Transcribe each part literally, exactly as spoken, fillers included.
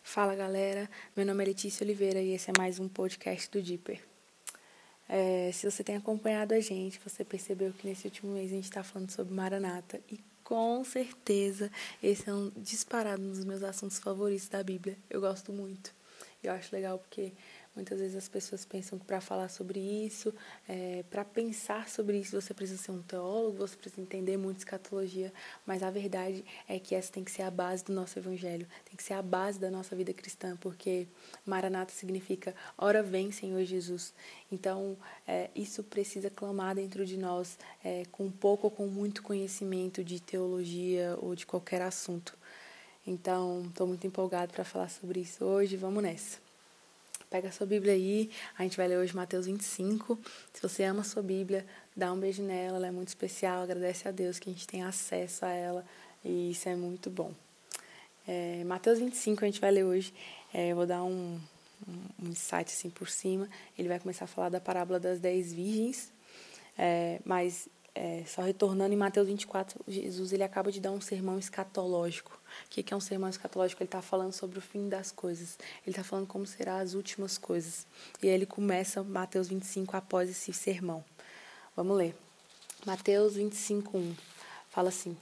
Fala galera, meu nome é Letícia Oliveira e esse é mais um podcast do Deeper. É, se você tem acompanhado a gente, você percebeu que nesse último mês a gente está falando sobre Maranata e com certeza esse é um disparado um dos meus assuntos favoritos da Bíblia. Eu gosto muito. Eu acho legal porque muitas vezes as pessoas pensam que para falar sobre isso, é, para pensar sobre isso, você precisa ser um teólogo, você precisa entender muito escatologia, mas a verdade é que essa tem que ser a base do nosso evangelho, tem que ser a base da nossa vida cristã, porque Maranata significa ora vem, Senhor Jesus. Então, é, isso precisa clamar dentro de nós, é, com pouco ou com muito conhecimento de teologia ou de qualquer assunto. Então, estou muito empolgado para falar sobre isso hoje, vamos nessa. Pega a sua Bíblia aí, a gente vai ler hoje Mateus vinte e cinco. Se você ama a sua Bíblia, dá um beijo nela, ela é muito especial, agradece a Deus que a gente tem acesso a ela e isso é muito bom. É, Mateus vinte e cinco a gente vai ler hoje, é, eu vou dar um, um, um insight assim por cima. Ele vai começar a falar da parábola das dez virgens, é, mas é, só retornando em Mateus vinte e quatro, Jesus ele acaba de dar um sermão escatológico. O que é um sermão escatológico? Ele está falando sobre o fim das coisas. Ele está falando como serão as últimas coisas. E aí ele começa Mateus vinte e cinco após esse sermão. Vamos ler. Mateus vinte e cinco, um. Fala assim.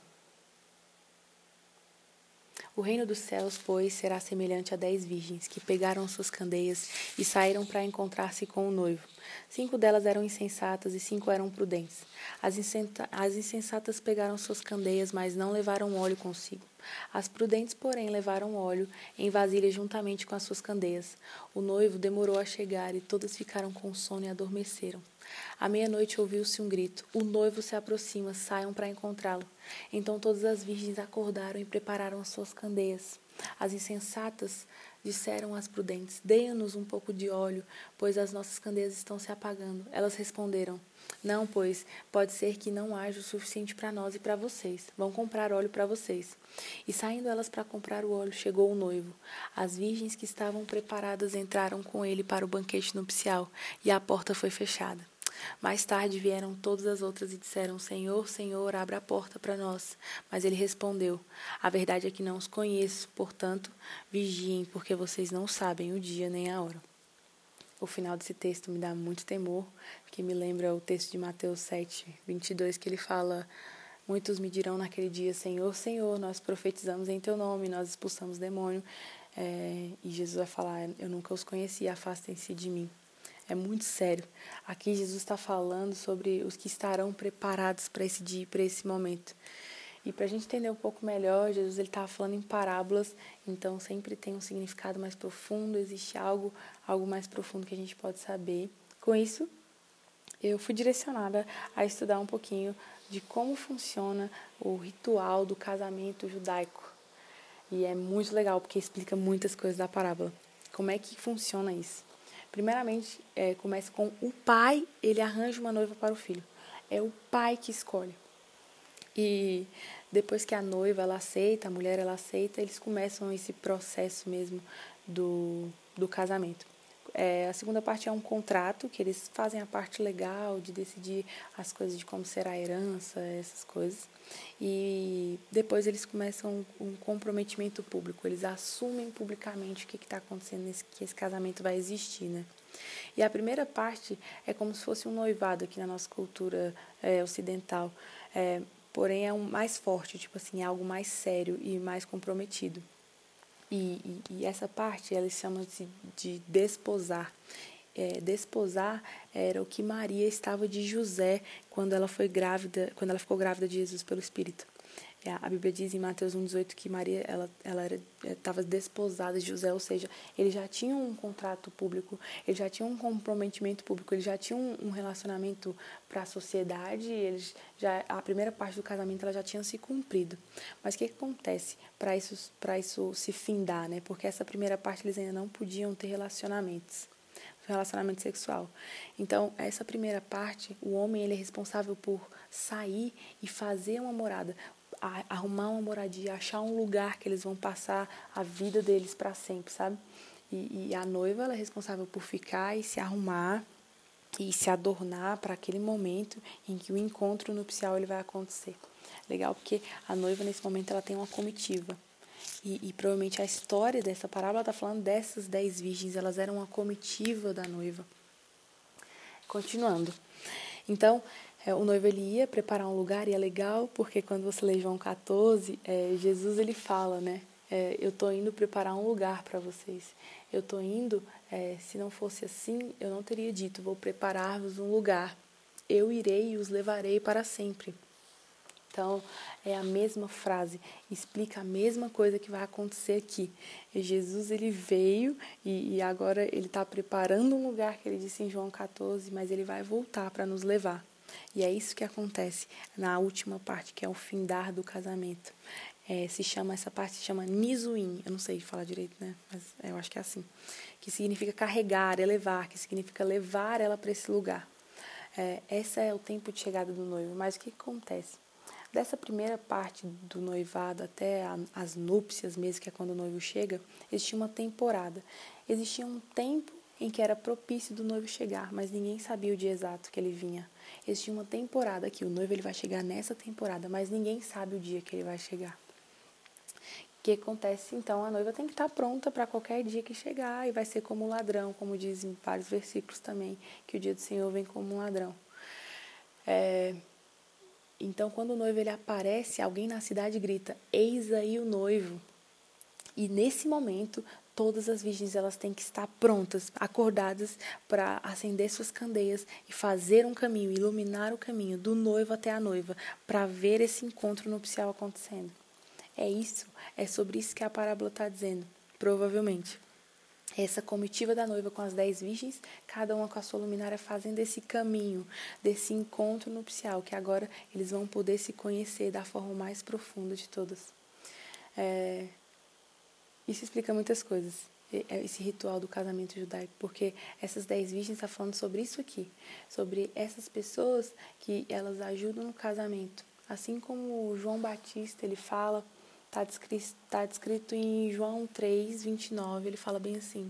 O reino dos céus, pois, será semelhante a dez virgens que pegaram suas candeias e saíram para encontrar-se com o noivo. Cinco delas eram insensatas e cinco eram prudentes. As, as insensatas pegaram suas candeias, mas não levaram óleo consigo. As prudentes, porém, levaram óleo em vasilha juntamente com as suas candeias. O noivo demorou a chegar e todas ficaram com sono e adormeceram. À meia-noite ouviu-se um grito. O noivo se aproxima, saiam para encontrá-lo. Então todas as virgens acordaram e prepararam as suas candeias. As insensatas disseram às prudentes, deem-nos um pouco de óleo, pois as nossas candeias estão se apagando. Elas responderam, não, pois pode ser que não haja o suficiente para nós e para vocês. Vão comprar óleo para vocês. E saindo elas para comprar o óleo, chegou o noivo. As virgens que estavam preparadas entraram com ele para o banquete nupcial, e a porta foi fechada. Mais tarde vieram todas as outras e disseram, Senhor, Senhor, abra a porta para nós. Mas ele respondeu, a verdade é que não os conheço, portanto, vigiem, porque vocês não sabem o dia nem a hora. O final desse texto me dá muito temor, porque me lembra o texto de Mateus sete, vinte e dois, que ele fala, muitos me dirão naquele dia, Senhor, Senhor, nós profetizamos em teu nome, nós expulsamos demônio. É, e Jesus vai falar, eu nunca os conheci, afastem-se de mim. É muito sério. Aqui Jesus está falando sobre os que estarão preparados para esse dia, para esse momento. E para a gente entender um pouco melhor, Jesus ele estava falando em parábolas, então sempre tem um significado mais profundo, existe algo, algo mais profundo que a gente pode saber. Com isso, eu fui direcionada a estudar um pouquinho de como funciona o ritual do casamento judaico. E é muito legal, porque explica muitas coisas da parábola. Como é que funciona isso? Primeiramente, é, começa com o pai, ele arranja uma noiva para o filho. É o pai que escolhe. E depois que a noiva ela aceita, a mulher ela aceita, eles começam esse processo mesmo do, do casamento. É, a segunda parte é um contrato, que eles fazem a parte legal de decidir as coisas de como será a herança, essas coisas. E depois eles começam um comprometimento público, eles assumem publicamente o que está acontecendo, nesse, que esse casamento vai existir, né? E a primeira parte é como se fosse um noivado aqui na nossa cultura é, ocidental, é, porém é um mais forte, tipo assim, é algo mais sério e mais comprometido. E, e, e essa parte, eles chamam de, de desposar. É, desposar era o que Maria estava de José quando ela foi grávida, quando ela ficou grávida de Jesus pelo Espírito. É, a Bíblia diz em Mateus um, dezoito que Maria ela, ela era, estava desposada de José, ou seja, eles já tinham um contrato público, eles já tinham um comprometimento público, eles já tinham um, um relacionamento para a sociedade, eles já, a primeira parte do casamento ela já tinha se cumprido. Mas o que, que acontece para isso, para isso se findar, né? Porque essa primeira parte eles ainda não podiam ter relacionamentos. Relacionamento sexual. Então, essa primeira parte, o homem ele é responsável por sair e fazer uma morada, arrumar uma moradia, achar um lugar que eles vão passar a vida deles para sempre, sabe? E, e a noiva ela é responsável por ficar e se arrumar e se adornar para aquele momento em que o encontro nupcial ele vai acontecer. Legal, porque a noiva nesse momento ela tem uma comitiva. E, e provavelmente a história dessa parábola está falando dessas dez virgens, elas eram a comitiva da noiva. Continuando. Então, é, o noivo ele ia preparar um lugar, e é legal, porque quando você lê João quatorze, é, Jesus ele fala, né? É, eu estou indo preparar um lugar para vocês. Eu estou indo, é, se não fosse assim, eu não teria dito, vou preparar-vos um lugar. Eu irei e os levarei para sempre. Então, é a mesma frase, explica a mesma coisa que vai acontecer aqui. E Jesus, ele veio e, e agora ele está preparando um lugar, que ele disse em João quatorze, mas ele vai voltar para nos levar. E é isso que acontece na última parte, que é o findar do casamento. É, se chama, essa parte se chama Nizuim, eu não sei falar direito, né? Mas eu acho que é assim. Que significa carregar, elevar, que significa levar ela para esse lugar. É, esse é o tempo de chegada do noivo. Mas o que acontece? Dessa primeira parte do noivado até a, as núpcias mesmo, que é quando o noivo chega, existia uma temporada. Existia um tempo em que era propício do noivo chegar, mas ninguém sabia o dia exato que ele vinha. Existia uma temporada que o noivo ele vai chegar nessa temporada, mas ninguém sabe o dia que ele vai chegar. O que acontece? Então, a noiva tem que estar pronta para qualquer dia que chegar, e vai ser como um ladrão, como dizem vários versículos também, que o dia do Senhor vem como um ladrão. É... Então, quando o noivo ele aparece, alguém na cidade grita, eis aí o noivo. E nesse momento, todas as virgens elas têm que estar prontas, acordadas para acender suas candeias e fazer um caminho, iluminar o caminho do noivo até a noiva, para ver esse encontro nupcial acontecendo. É isso, é sobre isso que a parábola está dizendo, provavelmente. Essa comitiva da noiva com as dez virgens, cada uma com a sua luminária, fazendo esse caminho, desse encontro nupcial, que agora eles vão poder se conhecer da forma mais profunda de todas. É, isso explica muitas coisas, esse ritual do casamento judaico, porque essas dez virgens estão falando sobre isso aqui, sobre essas pessoas que elas ajudam no casamento. Assim como João Batista, ele fala... Está descrito, tá descrito em João três, vinte e nove, ele fala bem assim.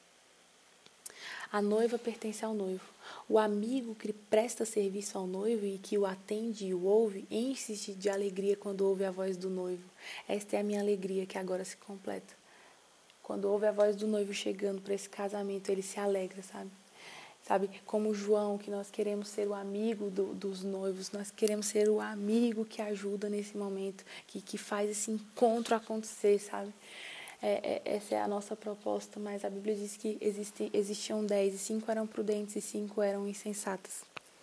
A noiva pertence ao noivo. O amigo que presta serviço ao noivo e que o atende e o ouve, enche-se de alegria quando ouve a voz do noivo. Esta é a minha alegria que agora se completa. Quando ouve a voz do noivo chegando para esse casamento, ele se alegra, sabe? Sabe, como João, que nós queremos ser o amigo do, dos noivos, nós queremos ser o amigo que ajuda nesse momento, que, que faz esse encontro acontecer, sabe? É, é, essa é a nossa proposta, mas a Bíblia diz que existe, existiam dez, e cinco eram prudentes e cinco eram insensatas.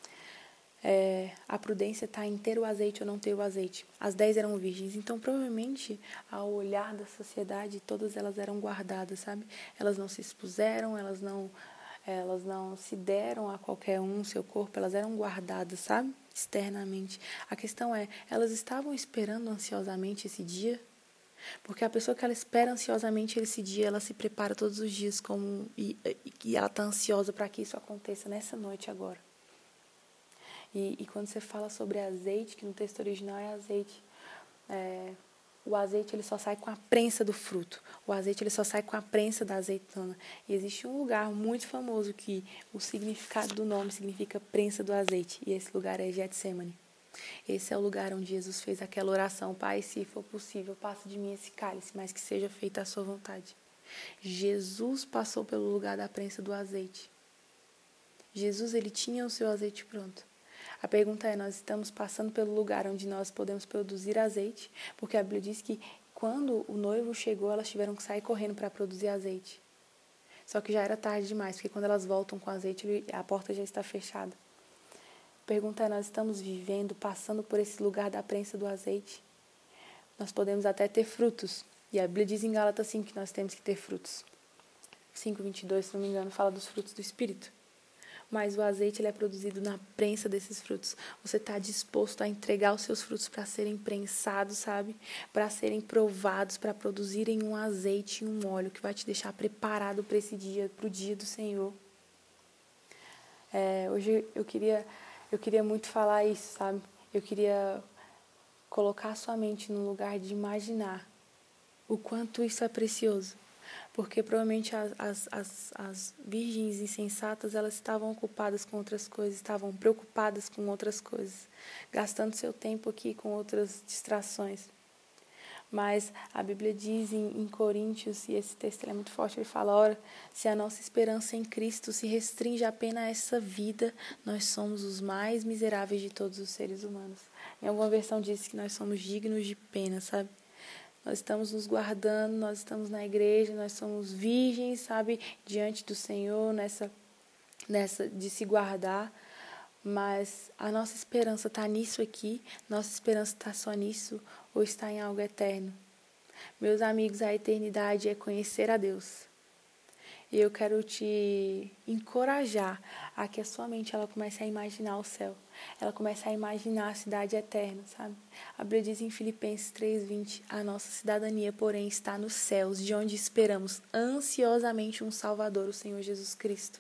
É, a prudência está em ter o azeite ou não ter o azeite. As dez eram virgens, então provavelmente, ao olhar da sociedade, todas elas eram guardadas, sabe? Elas não se expuseram, elas não... Elas não se deram a qualquer um seu corpo, elas eram guardadas, sabe? Externamente. A questão é, elas estavam esperando ansiosamente esse dia? Porque a pessoa que ela espera ansiosamente esse dia, ela se prepara todos os dias como e, e ela está ansiosa para que isso aconteça nessa noite agora. E, e quando você fala sobre azeite, que no texto original é azeite, é... O azeite ele só sai com a prensa do fruto. O azeite ele só sai com a prensa da azeitona. E existe um lugar muito famoso que o significado do nome significa prensa do azeite. E esse lugar é Getsemane. Esse é o lugar onde Jesus fez aquela oração. Pai, se for possível, passa de mim esse cálice, mas que seja feita a sua vontade. Jesus passou pelo lugar da prensa do azeite. Jesus ele tinha o seu azeite pronto. A pergunta é, nós estamos passando pelo lugar onde nós podemos produzir azeite, porque a Bíblia diz que quando o noivo chegou, elas tiveram que sair correndo para produzir azeite. Só que já era tarde demais, porque quando elas voltam com azeite, a porta já está fechada. A pergunta é, nós estamos vivendo, passando por esse lugar da prensa do azeite? Nós podemos até ter frutos, e a Bíblia diz em Gálatas cinco que nós temos que ter frutos. cinco, vinte e dois, se não me engano, fala dos frutos do Espírito. Mas o azeite ele é produzido na prensa desses frutos. Você está disposto a entregar os seus frutos para serem prensados, sabe? Para serem provados, para produzirem um azeite e um óleo que vai te deixar preparado para esse dia, para o dia do Senhor. É, hoje eu queria, eu queria muito falar isso, sabe? Eu queria colocar a sua mente no lugar de imaginar o quanto isso é precioso. Porque provavelmente as, as, as, as virgens insensatas, elas estavam ocupadas com outras coisas, estavam preocupadas com outras coisas, gastando seu tempo aqui com outras distrações. Mas a Bíblia diz em, em Coríntios, e esse texto é muito forte, ele fala, ora, se a nossa esperança em Cristo se restringe apenas a essa vida, nós somos os mais miseráveis de todos os seres humanos. Em alguma versão diz que nós somos dignos de pena, sabe? Nós estamos nos guardando, nós estamos na igreja, nós somos virgens, sabe? Diante do Senhor, nessa, nessa de se guardar. Mas a nossa esperança está nisso aqui, nossa esperança está só nisso ou está em algo eterno? Meus amigos, a eternidade é conhecer a Deus. E eu quero te encorajar a que a sua mente ela comece a imaginar o céu. Ela comece a imaginar a cidade eterna, sabe? A Bíblia diz em Filipenses três, vinte, a nossa cidadania, porém, está nos céus, de onde esperamos ansiosamente um Salvador, o Senhor Jesus Cristo.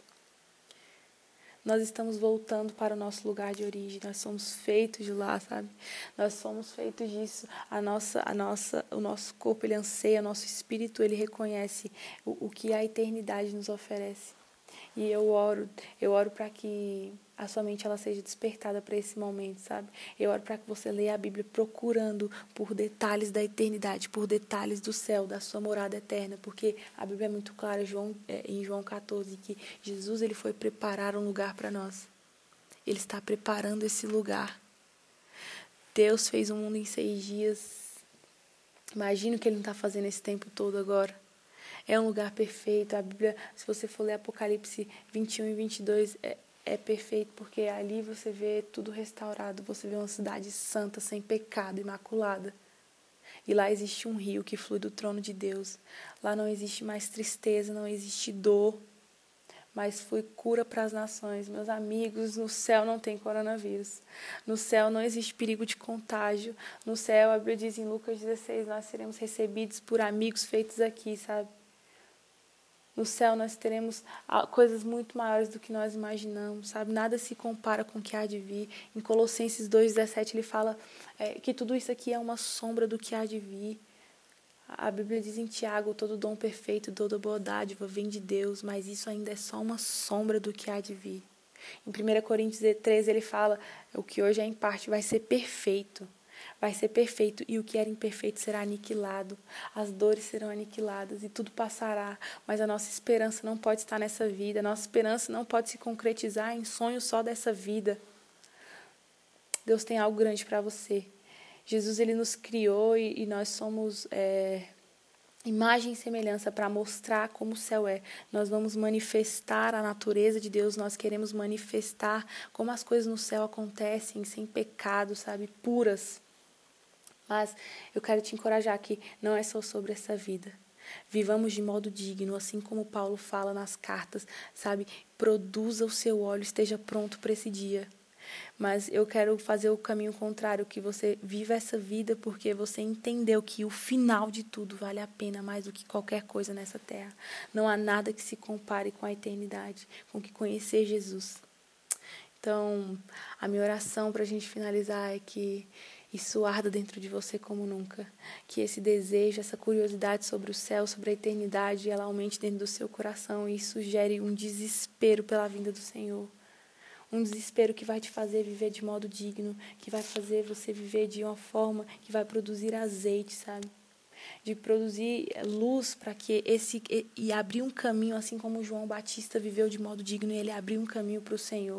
Nós estamos voltando para o nosso lugar de origem, nós somos feitos de lá, sabe? Nós somos feitos disso, a nossa, a nossa, o nosso corpo ele anseia, o nosso espírito ele reconhece o, o que a eternidade nos oferece. E eu oro, eu oro para que a sua mente ela seja despertada para esse momento, sabe? Eu oro para que você leia a Bíblia procurando por detalhes da eternidade, por detalhes do céu, da sua morada eterna, porque a Bíblia é muito clara João, é, em João catorze que Jesus ele foi preparar um lugar para nós. Ele está preparando esse lugar. Deus fez o mundo em seis dias. Imagina o que ele não está fazendo esse tempo todo agora. É um lugar perfeito. A Bíblia, se você for ler Apocalipse vinte e um e vinte e dois, é, é perfeito, porque ali você vê tudo restaurado. Você vê uma cidade santa, sem pecado, imaculada. E lá existe um rio que flui do trono de Deus. Lá não existe mais tristeza, não existe dor, mas foi cura para as nações. Meus amigos, no céu não tem coronavírus. No céu não existe perigo de contágio. No céu, a Bíblia diz em Lucas dezesseis, nós seremos recebidos por amigos feitos aqui, sabe? No céu nós teremos coisas muito maiores do que nós imaginamos, sabe? Nada se compara com o que há de vir. Em Colossenses dois, dezessete ele fala é, que tudo isso aqui é uma sombra do que há de vir. A Bíblia diz em Tiago, todo dom perfeito, toda boa dádiva vem de Deus, mas isso ainda é só uma sombra do que há de vir. Em primeira Coríntios treze ele fala, o que hoje é em parte vai ser perfeito. Vai ser perfeito e o que era imperfeito será aniquilado. As dores serão aniquiladas e tudo passará. Mas a nossa esperança não pode estar nessa vida. A nossa esperança não pode se concretizar em sonhos só dessa vida. Deus tem algo grande para você. Jesus ele nos criou e, e nós somos é, imagem e semelhança para mostrar como o céu é. Nós vamos manifestar a natureza de Deus. Nós queremos manifestar como as coisas no céu acontecem sem pecado, sabe? Puras. Mas eu quero te encorajar que não é só sobre essa vida. Vivamos de modo digno, assim como Paulo fala nas cartas, sabe? Produza o seu óleo, esteja pronto para esse dia. Mas eu quero fazer o caminho contrário, que você viva essa vida porque você entendeu que o final de tudo vale a pena mais do que qualquer coisa nessa terra. Não há nada que se compare com a eternidade, com que conhecer Jesus. Então, a minha oração para a gente finalizar é que isso arda dentro de você como nunca. Que esse desejo, essa curiosidade sobre o céu, sobre a eternidade, ela aumente dentro do seu coração e isso gere um desespero pela vinda do Senhor. Um desespero que vai te fazer viver de modo digno, que vai fazer você viver de uma forma que vai produzir azeite, sabe? De produzir luz para que esse... E abrir um caminho, assim como João Batista viveu de modo digno, e ele abriu um caminho para o Senhor.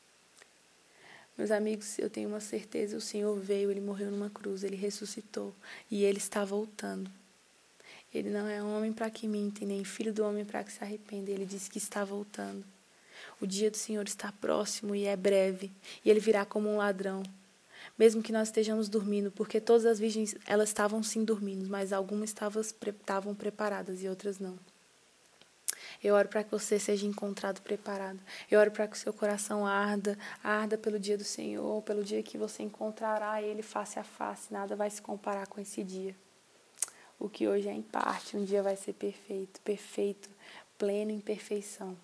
Meus amigos, eu tenho uma certeza, o Senhor veio, Ele morreu numa cruz, Ele ressuscitou e Ele está voltando. Ele não é homem para que minta, nem filho do homem para que se arrependa. Ele disse que está voltando. O dia do Senhor está próximo e é breve, e Ele virá como um ladrão. Mesmo que nós estejamos dormindo, porque todas as virgens, elas estavam sim dormindo, mas algumas estavam, estavam preparadas e outras não. Eu oro para que você seja encontrado preparado. Eu oro para que o seu coração arda, arda pelo dia do Senhor, pelo dia que você encontrará Ele face a face. Nada vai se comparar com esse dia. O que hoje é em parte, um dia vai ser perfeito, perfeito, pleno em perfeição.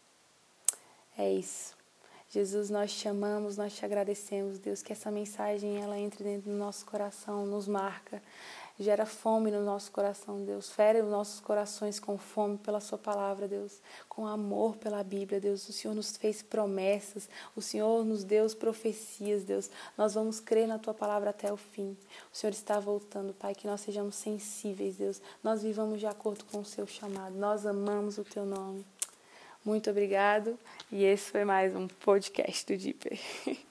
É isso. Jesus, nós te amamos, nós te agradecemos, Deus, que essa mensagem ela entre dentro do nosso coração, nos marca. Gera fome no nosso coração, Deus. Fere os nossos corações com fome pela sua palavra, Deus. Com amor pela Bíblia, Deus. O Senhor nos fez promessas. O Senhor nos deu profecias, Deus. Nós vamos crer na tua palavra até o fim. O Senhor está voltando, Pai. Que nós sejamos sensíveis, Deus. Nós vivamos de acordo com o seu chamado. Nós amamos o teu nome. Muito obrigado. E esse foi mais um podcast do Deeper.